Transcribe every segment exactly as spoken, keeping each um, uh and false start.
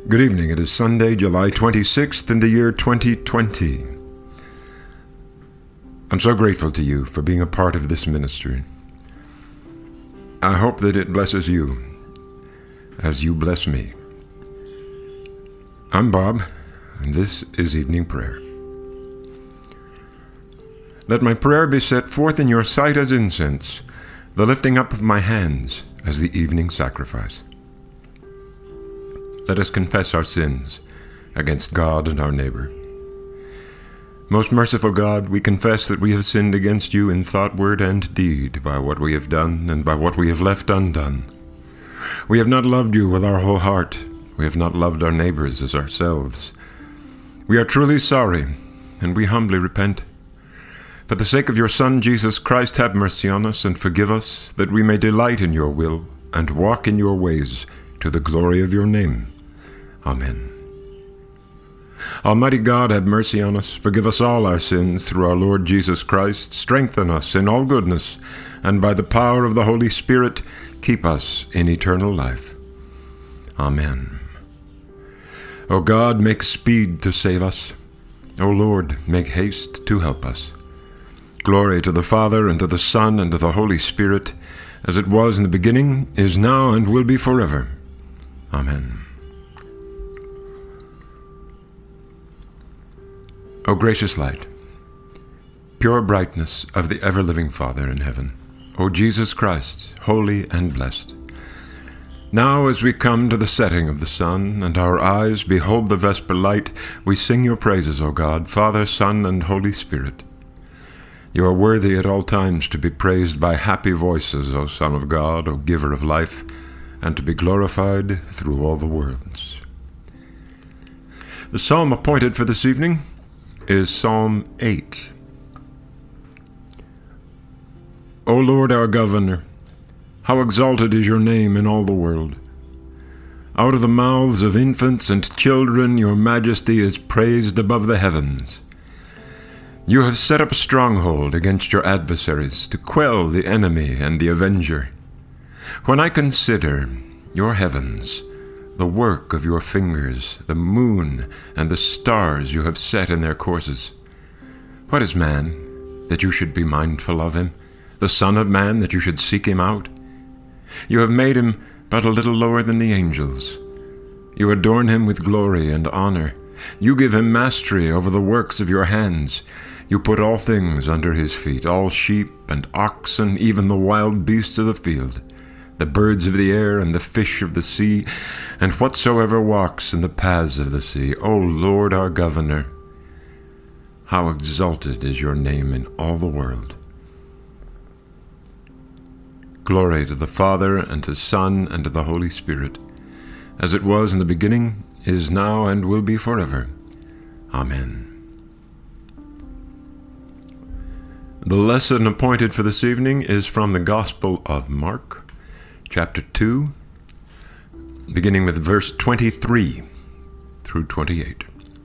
Good evening. It is Sunday, July twenty-sixth in the year twenty twenty. I'm so grateful to you for being a part of this ministry. I hope that it blesses you as you bless me. I'm Bob, and this is Evening Prayer. Let my prayer be set forth in your sight as incense, the lifting up of my hands as the evening sacrifice. Let us confess our sins against God and our neighbor. Most merciful God, we confess that we have sinned against you in thought, word, and deed, by what we have done and by what we have left undone. We have not loved you with our whole heart. We have not loved our neighbors as ourselves. We are truly sorry, and we humbly repent. For the sake of your Son, Jesus Christ, have mercy on us and forgive us, that we may delight in your will and walk in your ways to the glory of your name. Amen. Almighty God, have mercy on us, forgive us all our sins through our Lord Jesus Christ, strengthen us in all goodness, and by the power of the Holy Spirit, keep us in eternal life. Amen. O God, make speed to save us. O Lord, make haste to help us. Glory to the Father, and to the Son, and to the Holy Spirit, as it was in the beginning, is now, and will be forever. Amen. O gracious light, pure brightness of the ever-living Father in heaven, O Jesus Christ, holy and blessed, now as we come to the setting of the sun, and our eyes behold the vesper light, we sing your praises, O God, Father, Son, and Holy Spirit. You are worthy at all times to be praised by happy voices, O Son of God, O Giver of life, and to be glorified through all the worlds. The psalm appointed for this evening is Psalm eight. O Lord our Governor, how exalted is your name in all the world. Out of the mouths of infants and children your majesty is praised above the heavens. You have set up a stronghold against your adversaries to quell the enemy and the avenger. When I consider your heavens, the work of your fingers, the moon and the stars you have set in their courses. What is man, that you should be mindful of him, the Son of Man, that you should seek him out? You have made him but a little lower than the angels. You adorn him with glory and honor. You give him mastery over the works of your hands. You put all things under his feet, all sheep and oxen, even the wild beasts of the field, the birds of the air and the fish of the sea, and whatsoever walks in the paths of the sea. O Lord our Governor, how exalted is your name in all the world. Glory to the Father, and to the Son, and to the Holy Spirit, as it was in the beginning, is now, and will be forever. Amen. The lesson appointed for this evening is from the Gospel of Mark, chapter two, beginning with verse twenty-three through twenty-eight.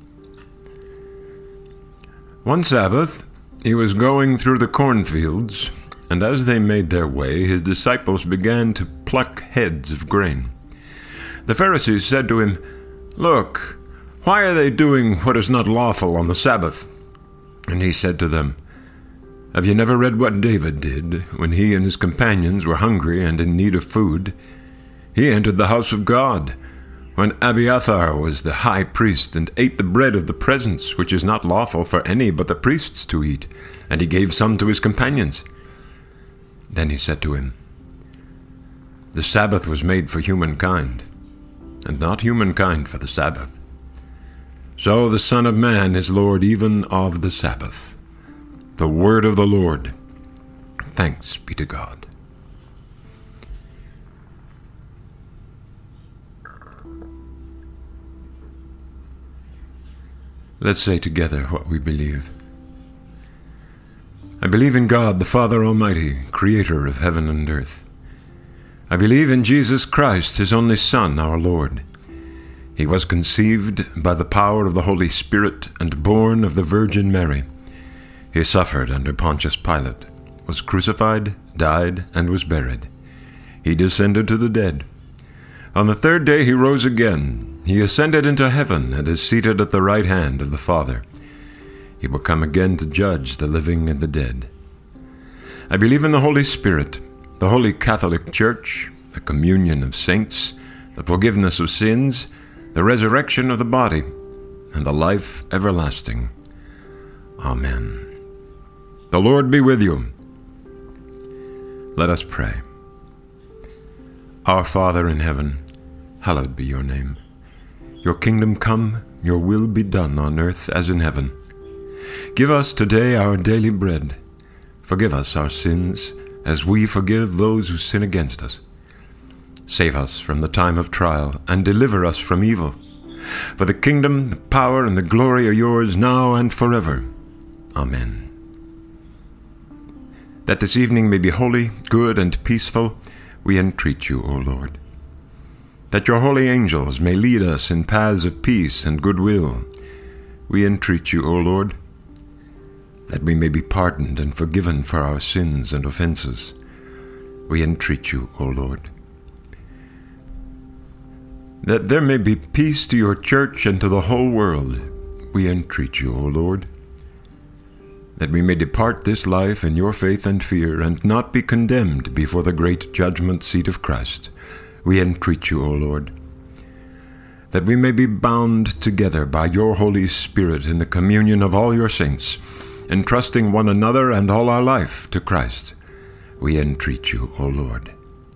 One Sabbath, he was going through the cornfields, and as they made their way, his disciples began to pluck heads of grain. The Pharisees said to him, "Look, why are they doing what is not lawful on the Sabbath?" And he said to them, "Have you never read what David did when he and his companions were hungry and in need of food? He entered the house of God when Abiathar was the high priest, and ate the bread of the presence, which is not lawful for any but the priests to eat, and he gave some to his companions." Then he said to him, "The Sabbath was made for humankind, and not humankind for the Sabbath. So the Son of Man is Lord even of the Sabbath." The word of the Lord. Thanks be to God. Let's say together what we believe. I believe in God, the Father Almighty, creator of heaven and earth. I believe in Jesus Christ, his only Son, our Lord. He was conceived by the power of the Holy Spirit and born of the Virgin Mary. He suffered under Pontius Pilate, was crucified, died, and was buried. He descended to the dead. On the third day he rose again. He ascended into heaven and is seated at the right hand of the Father. He will come again to judge the living and the dead. I believe in the Holy Spirit, the Holy Catholic Church, the communion of saints, the forgiveness of sins, the resurrection of the body, and the life everlasting. Amen. The Lord be with you. Let us pray. Our Father in heaven, hallowed be your name. Your kingdom come, your will be done on earth as in heaven. Give us today our daily bread. Forgive us our sins, as we forgive those who sin against us. Save us from the time of trial, and deliver us from evil. For the kingdom, the power, and the glory are yours now and forever. Amen. That this evening may be holy, good, and peaceful, we entreat you, O Lord. That your holy angels may lead us in paths of peace and goodwill, we entreat you, O Lord. That we may be pardoned and forgiven for our sins and offenses, we entreat you, O Lord. That there may be peace to your church and to the whole world, we entreat you, O Lord. That we may depart this life in your faith and fear, and not be condemned before the great judgment seat of Christ, we entreat you, O Lord. That we may be bound together by your Holy Spirit in the communion of all your saints, entrusting one another and all our life to Christ, we entreat you, O Lord.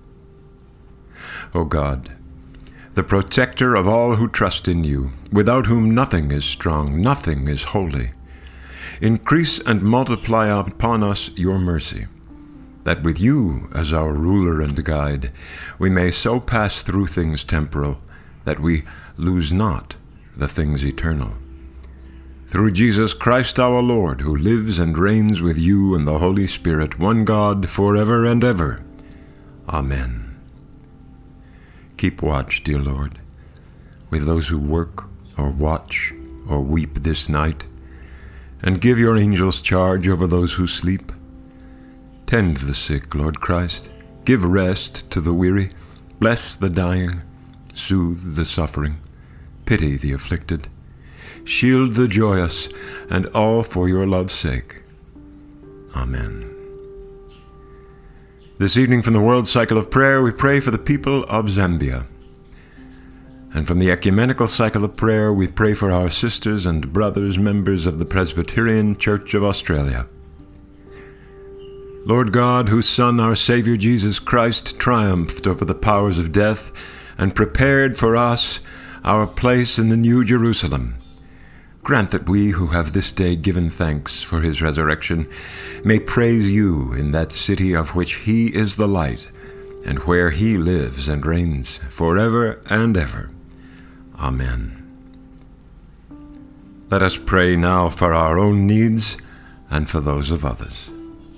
O God, the protector of all who trust in you, without whom nothing is strong, nothing is holy, increase and multiply upon us your mercy, that with you as our ruler and guide, we may so pass through things temporal that we lose not the things eternal. Through Jesus Christ our Lord, who lives and reigns with you and the Holy Spirit, one God, forever and ever. Amen. Keep watch, dear Lord, with those who work or watch or weep this night, and give your angels charge over those who sleep. Tend the sick, Lord Christ. Give rest to the weary. Bless the dying. Soothe the suffering. Pity the afflicted. Shield the joyous, and all for your love's sake. Amen. This evening from the World Cycle of Prayer, we pray for the people of Zambia. And from the Ecumenical Cycle of Prayer, we pray for our sisters and brothers, members of the Presbyterian Church of Australia. Lord God, whose Son, our Savior Jesus Christ, triumphed over the powers of death and prepared for us our place in the New Jerusalem, grant that we who have this day given thanks for his resurrection may praise you in that city of which he is the light, and where he lives and reigns forever and ever. Amen. Let us pray now for our own needs and for those of others.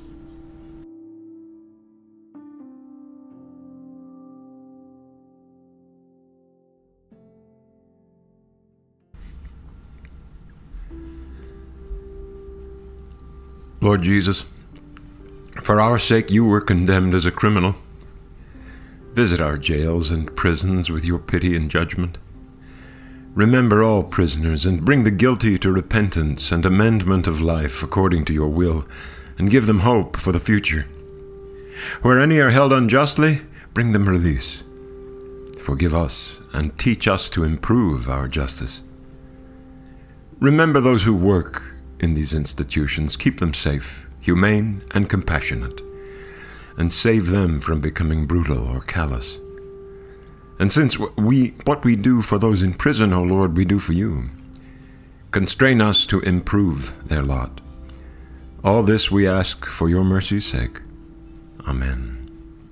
Lord Jesus, for our sake you were condemned as a criminal. Visit our jails and prisons with your pity and judgment. Remember all prisoners, and bring the guilty to repentance and amendment of life according to your will, and give them hope for the future. Where any are held unjustly, bring them release. Forgive us, and teach us to improve our justice. Remember those who work in these institutions. Keep them safe, humane, and compassionate, and save them from becoming brutal or callous. And since we, what we do for those in prison, O Lord, we do for you, constrain us to improve their lot. All this we ask for your mercy's sake. Amen.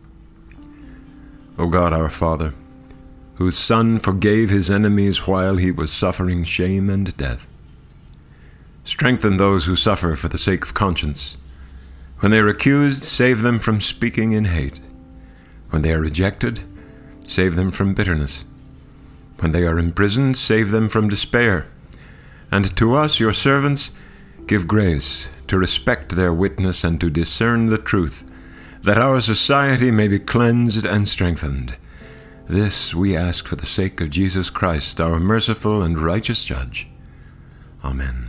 O God, our Father, whose Son forgave his enemies while he was suffering shame and death, strengthen those who suffer for the sake of conscience. When they are accused, save them from speaking in hate. When they are rejected, save them from bitterness. When they are imprisoned, save them from despair. And to us, your servants, give grace to respect their witness and to discern the truth, that our society may be cleansed and strengthened, This we ask for the sake of Jesus Christ, our merciful and righteous Judge. Amen.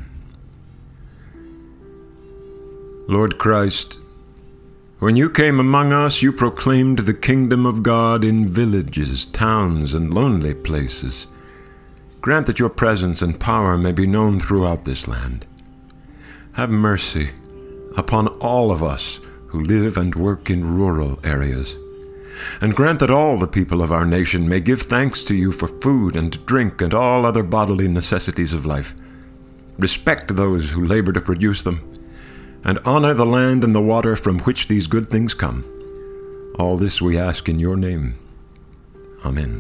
Lord Christ, when you came among us, you proclaimed the kingdom of God in villages, towns, and lonely places. Grant that your presence and power may be known throughout this land. Have mercy upon all of us who live and work in rural areas, and grant that all the people of our nation may give thanks to you for food and drink and all other bodily necessities of life. Respect those who labor to produce them, and honor the land and the water from which these good things come. All this we ask in your name. Amen.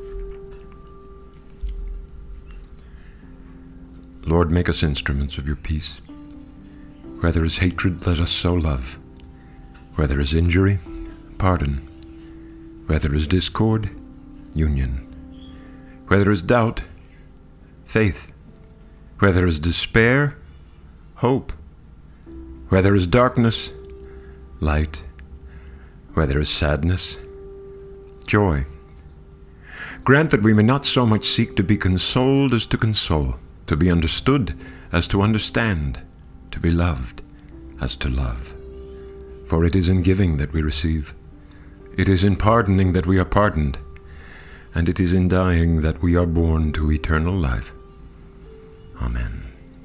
Lord, make us instruments of your peace. Where there is hatred, let us sow love. Where there is injury, pardon. Where there is discord, union. Where there is doubt, faith. Where there is despair, hope. Where there is darkness, light. Where there is sadness, joy. Grant that we may not so much seek to be consoled as to console, to be understood as to understand, to be loved as to love. For it is in giving that we receive. It is in pardoning that we are pardoned, and it is in dying that we are born to eternal life. Amen.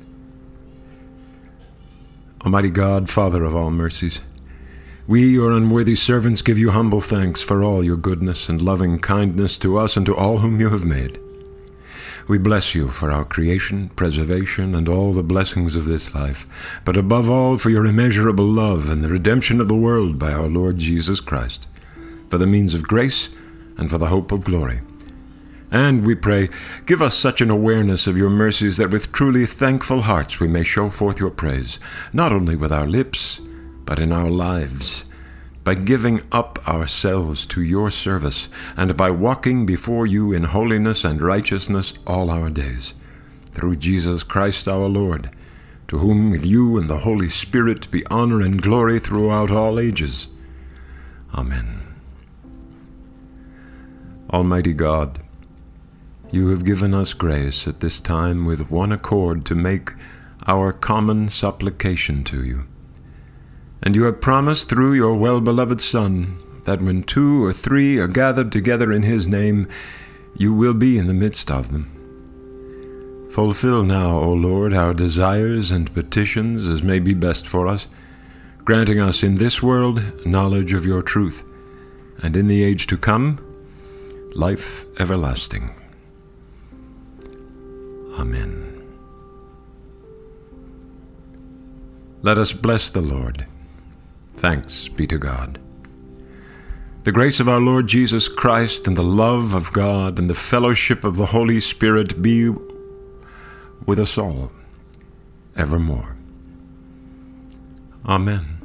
Almighty God, Father of all mercies, we, your unworthy servants, give you humble thanks for all your goodness and loving kindness to us and to all whom you have made. We bless you for our creation, preservation, and all the blessings of this life, but above all for your immeasurable love and the redemption of the world by our Lord Jesus Christ, for the means of grace and for the hope of glory. And we pray, give us such an awareness of your mercies that with truly thankful hearts we may show forth your praise, not only with our lips, but in our lives, by giving up ourselves to your service, and by walking before you in holiness and righteousness all our days. Through Jesus Christ our Lord, to whom with you and the Holy Spirit be honor and glory throughout all ages. Amen. Almighty God, you have given us grace at this time with one accord to make our common supplication to you. And you have promised through your well-beloved Son that when two or three are gathered together in his name, you will be in the midst of them. Fulfill now, O Lord, our desires and petitions as may be best for us, granting us in this world knowledge of your truth, and in the age to come, life everlasting. Amen. Let us bless the Lord. Thanks be to God. The grace of our Lord Jesus Christ and the love of God and the fellowship of the Holy Spirit be with us all evermore. Amen.